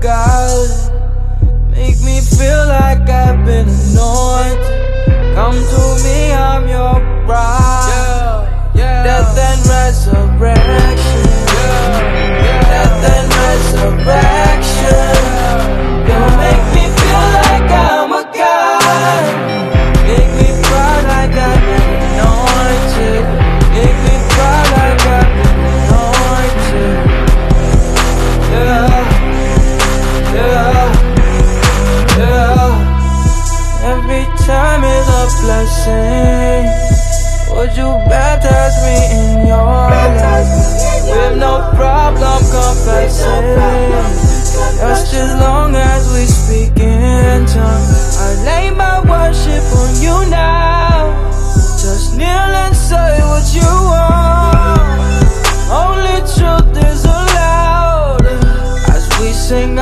God. Make me feel like I've been anointed. Come to me, I'm your bride. Death and resurrection. Death and resurrection. You make me feel like I'm a god. Make me cry like I've been anointed. Make me cry like I've been anointed. Every time is a blessing. Would you baptize me in your life? With no problem confessing.